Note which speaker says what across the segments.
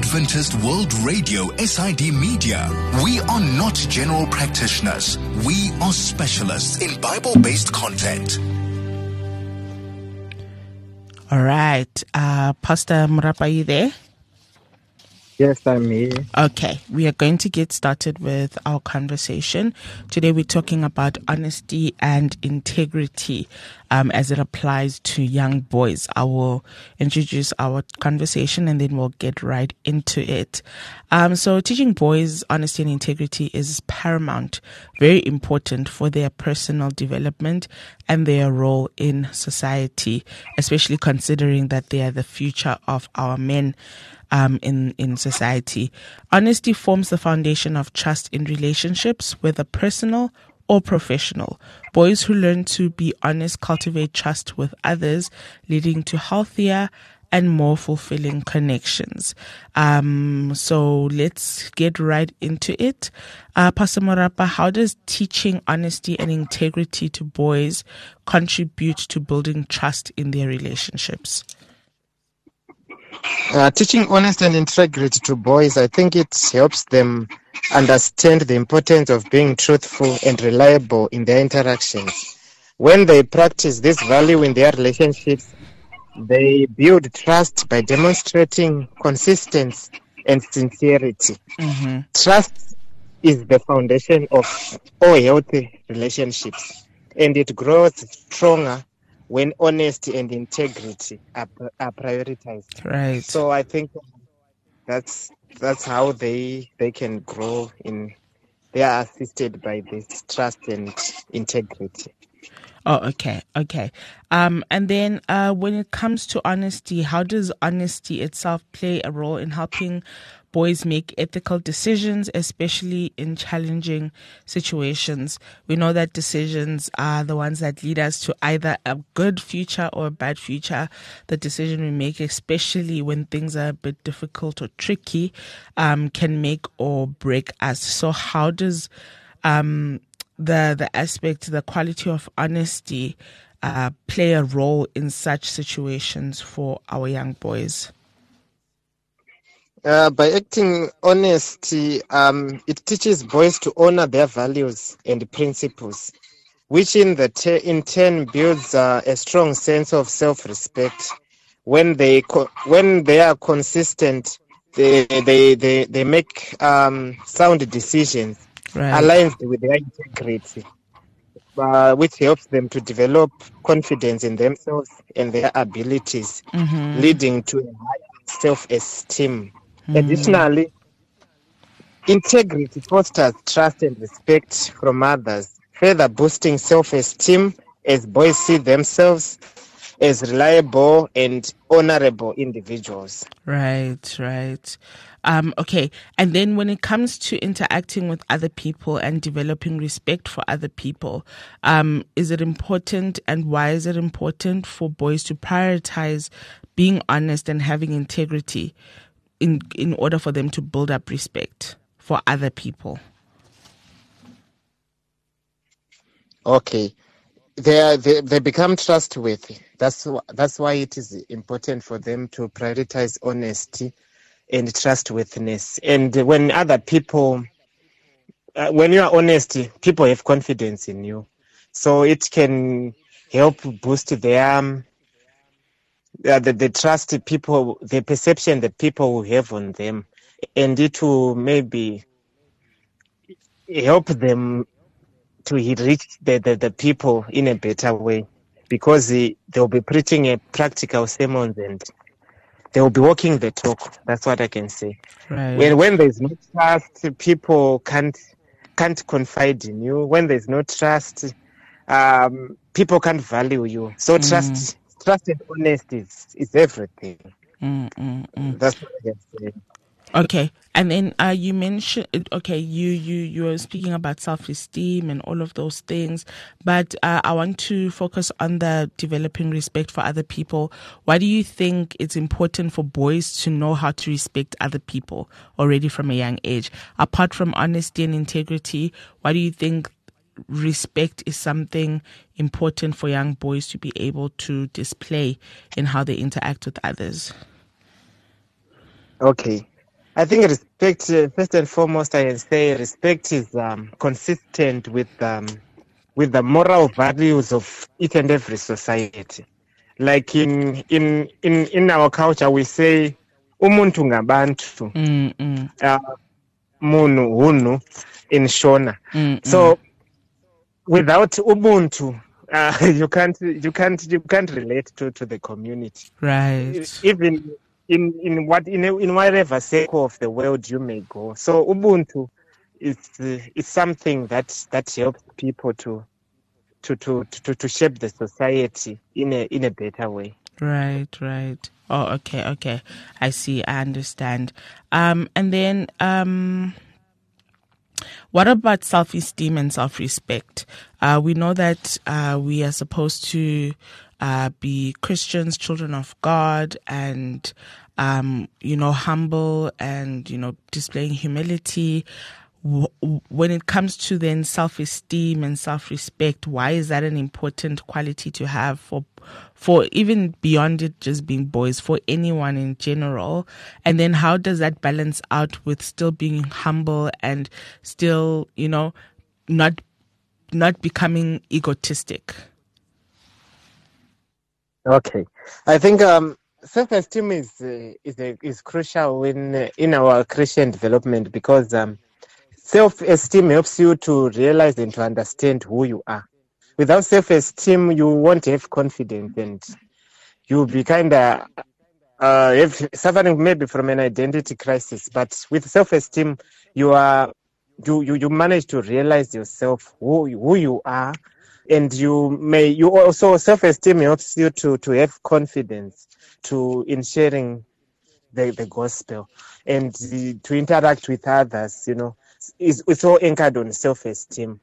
Speaker 1: Adventist World Radio, SID Media. We are not general practitioners. We are specialists in Bible-based content.
Speaker 2: All right. Pastor Murapa, are you there?
Speaker 3: Yes, I'm here.
Speaker 2: Okay, we are going to get started with our conversation. Today we're talking about honesty and integrity as it applies to young boys. I will introduce our conversation and then we'll get right into it. So teaching boys honesty and integrity is paramount, very important for their personal development and their role in society, especially considering that they are the future of our men in society. Honesty forms the foundation of trust in relationships, whether personal or professional. Boys who learn to be honest cultivate trust with others, leading to healthier and more fulfilling connections. So let's get right into it. Pastor Murapa, how does teaching honesty and integrity to boys contribute to building trust in their relationships?
Speaker 3: Teaching honesty and integrity to boys, I think it helps them understand the importance of being truthful and reliable in their interactions. When they practice this value in their relationships, they build trust by demonstrating consistency and sincerity.
Speaker 2: Mm-hmm.
Speaker 3: Trust is the foundation of all healthy relationships, and it grows stronger when honesty and integrity are prioritized.
Speaker 2: Right.
Speaker 3: So I think that's how they can grow in. They are assisted by this trust and integrity.
Speaker 2: Oh, okay. And then when it comes to honesty, how does honesty itself play a role in helping boys make ethical decisions, especially in challenging situations? We know that decisions are the ones that lead us to either a good future or a bad future. The decision we make, especially when things are a bit difficult or tricky, can make or break us. So how does the aspect, the quality of honesty play a role in such situations for our young boys?
Speaker 3: By acting honesty, it teaches boys to honor their values and principles, which in turn builds a strong sense of self-respect. When they are consistent, they make sound decisions.
Speaker 2: Right.
Speaker 3: Aligned with their integrity, which helps them to develop confidence in themselves and their abilities,
Speaker 2: Mm-hmm.
Speaker 3: leading to a higher self-esteem. Additionally, integrity fosters trust and respect from others, further boosting self-esteem as boys see themselves as reliable and honorable individuals.
Speaker 2: Right. Okay. And then when it comes to interacting with other people and developing respect for other people, is it important, and why is it important for boys to prioritize being honest and having integrity in order for them to build up respect for other people?
Speaker 3: Okay. They become trustworthy. That's why it is important for them to prioritize honesty and trustworthiness. And when other people, when you are honest, people have confidence in you. So it can help boost their the trust people, the perception that people will have on them, and it will maybe help them to reach the people in a better way, because they'll be preaching a practical sermons and they will be walking the talk. That's what I can say.
Speaker 2: Right.
Speaker 3: When there's no trust, people can't confide in you. When there's no trust, people can't value you. So trust and honesty is everything. That's what I can say.
Speaker 2: Okay, and then you mentioned, okay, you were speaking about self-esteem and all of those things, but I want to focus on the developing respect for other people. Why do you think it's important for boys to know how to respect other people already from a young age? Apart from honesty and integrity, why do you think respect is something important for young boys to be able to display in how they interact with others?
Speaker 3: Okay. I think respect, first and foremost, I can say respect is consistent with the moral values of each and every society. Like in our culture, we say umuntu ngabantu, munhu hunhu in Shona. So without ubuntu, you can't relate to the community,
Speaker 2: Right.
Speaker 3: even in whatever circle of the world you may go. So ubuntu is something that helps people to shape the society in a better way.
Speaker 2: Right. Oh, okay. I see. I understand. And then, what about self-esteem and self-respect? We know that we are supposed to be Christians, children of God, and humble and displaying humility. When it comes to then self-esteem and self-respect, why is that an important quality to have for even beyond it just being boys, for anyone in general? And then how does that balance out with still being humble and still, not becoming egotistic?
Speaker 3: Okay, I think self-esteem is crucial in our Christian development, because self-esteem helps you to realize and to understand who you are. Without self-esteem, you won't have confidence, and you'll be kind of suffering maybe from an identity crisis. But with self-esteem, you manage to realize yourself, who you are, and you also self-esteem helps you to have confidence in sharing the gospel and to interact with others. It's all anchored on self-esteem.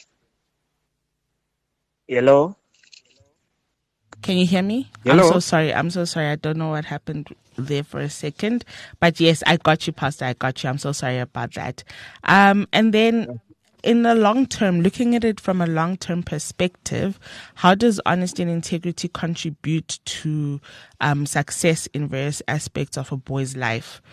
Speaker 3: Hello?
Speaker 2: Can you hear me?
Speaker 3: Hello?
Speaker 2: I'm so sorry. I don't know what happened there for a second. But yes, I got you, Pastor. I got you. I'm so sorry about that. And then in the long term, looking at it from a long-term perspective, how does honesty and integrity contribute to success in various aspects of a boy's life?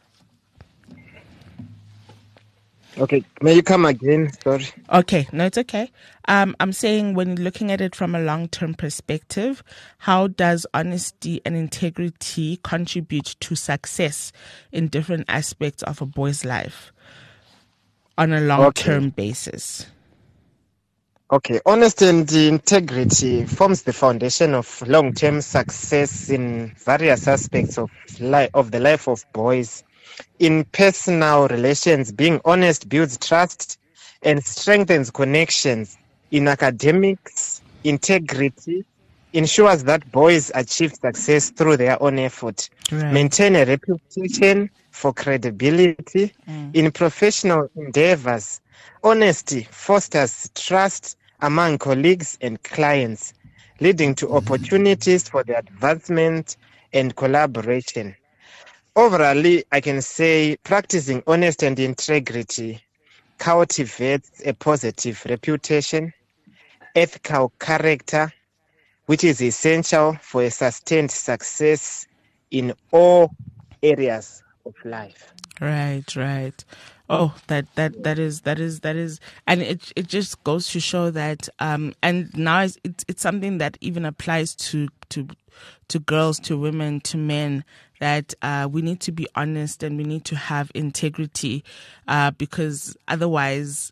Speaker 3: Okay, may you come again? Sorry.
Speaker 2: Okay, no, it's okay. I'm saying when looking at it from a long-term perspective, how does honesty and integrity contribute to success in different aspects of a boy's life on a long-term basis?
Speaker 3: Okay, honesty and integrity forms the foundation of long-term success in various aspects of the life of boys. In personal relations, being honest builds trust and strengthens connections. In academics, integrity ensures that boys achieve success through their own effort, maintain a reputation for credibility. In professional endeavors, honesty fosters trust among colleagues and clients, leading to opportunities for the advancement and collaboration. Overall, I can say practicing honesty and integrity cultivates a positive reputation, ethical character, which is essential for a sustained success in all areas of life.
Speaker 2: Right. Oh, that is, and it just goes to show that, and now it's something that even applies to girls, to women, to men, that we need to be honest and we need to have integrity, because otherwise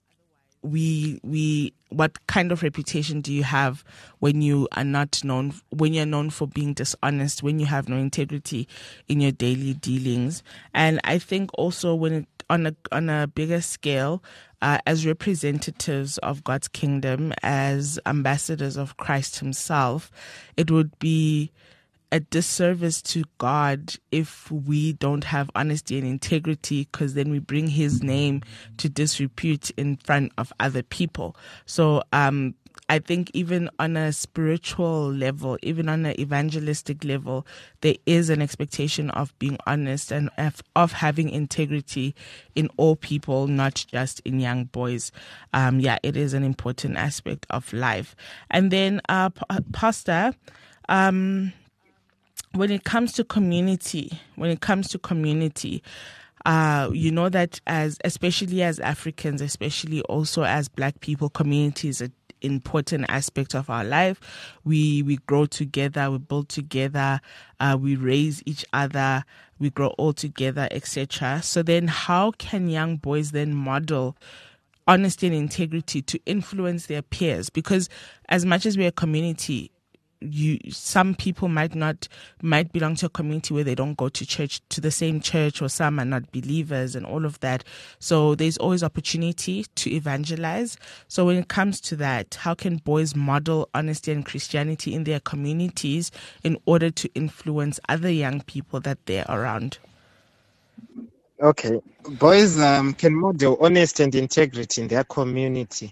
Speaker 2: what kind of reputation do you have when you're known for being dishonest, when you have no integrity in your daily dealings? And I think also on a bigger scale, as representatives of God's kingdom, as ambassadors of Christ himself, it would be a disservice to God if we don't have honesty and integrity, because then we bring his name to disrepute in front of other people. So I think even on a spiritual level, even on an evangelistic level, there is an expectation of being honest and of having integrity in all people, not just in young boys. It is an important aspect of life. And then, Pastor, when it comes to community, you know that especially as Africans, especially also as Black people, community is an important aspect of our life. We grow together, we build together, we raise each other, we grow all together, etc. So then how can young boys then model honesty and integrity to influence their peers? Because as much as we're a community, some people might belong to a community where they don't go to church, to the same church, or some are not believers and all of that. So there's always opportunity to evangelize. So when it comes to that, how can boys model honesty and Christianity in their communities in order to influence other young people that they're around?
Speaker 3: Okay, boys can model honesty and integrity in their community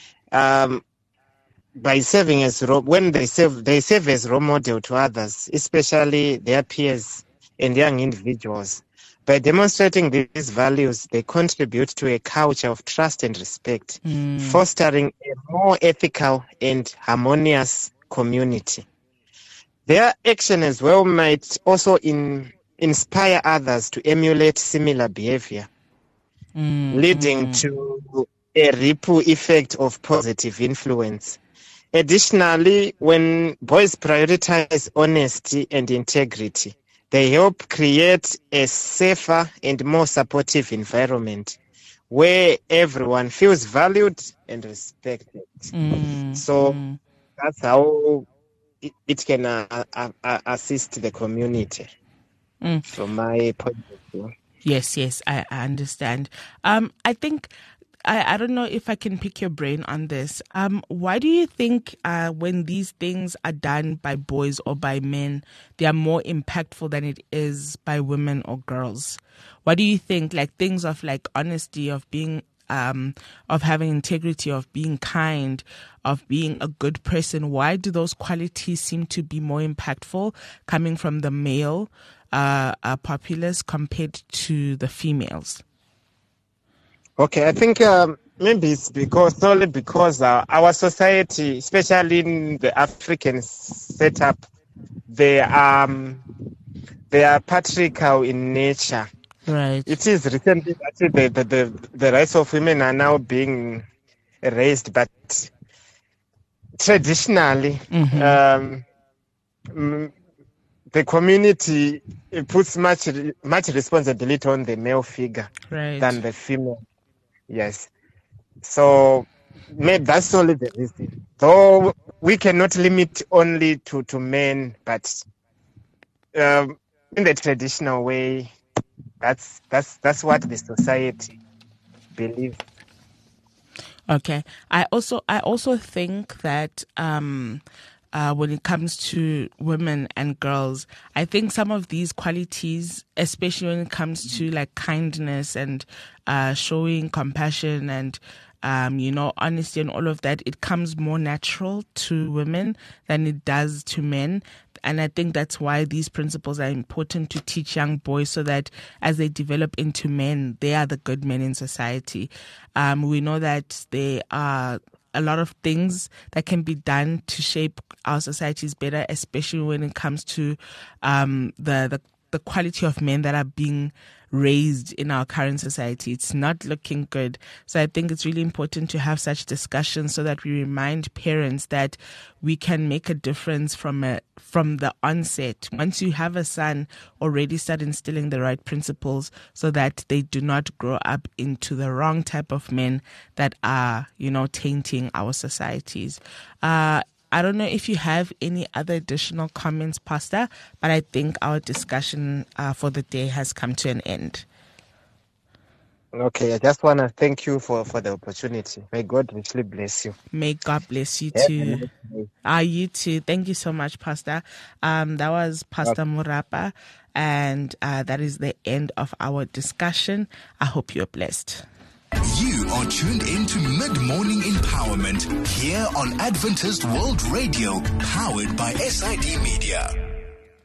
Speaker 3: by serving as when they serve as role model to others, especially their peers and young individuals. By demonstrating these values, they contribute to a culture of trust and respect, fostering a more ethical and harmonious community. Their action as well might also inspire others to emulate similar behavior, leading to a ripple effect of positive influence. Additionally, when boys prioritize honesty and integrity, they help create a safer and more supportive environment where everyone feels valued and respected. So that's how it can assist the community. From my point of view.
Speaker 2: Yes, I understand. I think, I don't know if I can pick your brain on this. Why do you think when these things are done by boys or by men, they are more impactful than it is by women or girls? What do you think, like things of like honesty, of being of having integrity, of being kind, of being a good person, why do those qualities seem to be more impactful coming from the male populace compared to the females?
Speaker 3: Okay, I think maybe it's solely because our society, especially in the African setup, they are patriarchal in nature.
Speaker 2: Right.
Speaker 3: It is recently actually the rights of women are now being raised, but traditionally, the community puts much responsibility on the male figure than the female. Yes. So maybe that's only the reason. Though we cannot limit only to men, but in the traditional way, that's what the society believes.
Speaker 2: Okay. I also think that when it comes to women and girls, I think some of these qualities, especially when it comes to like kindness and showing compassion and honesty and all of that, it comes more natural to women than it does to men. And I think that's why these principles are important to teach young boys, so that as they develop into men, they are the good men in society. We know that there are a lot of things that can be done to shape our societies better, especially when it comes to the quality of men that are being raised in our current society. It's not looking good. So I think it's really important to have such discussions so that we remind parents that we can make a difference from the onset. Once you have a son, already start instilling the right principles so that they do not grow up into the wrong type of men that are, tainting our societies. I don't know if you have any other additional comments, Pastor, but I think our discussion for the day has come to an end.
Speaker 3: Okay, I just want to thank you for the opportunity. May God richly bless you.
Speaker 2: May God bless you too. You too. Thank you so much, Pastor. That was Pastor Murapa, and that is the end of our discussion. I hope you're blessed.
Speaker 1: You are tuned into Mid-Morning Empowerment here on Adventist World Radio, powered by SID Media.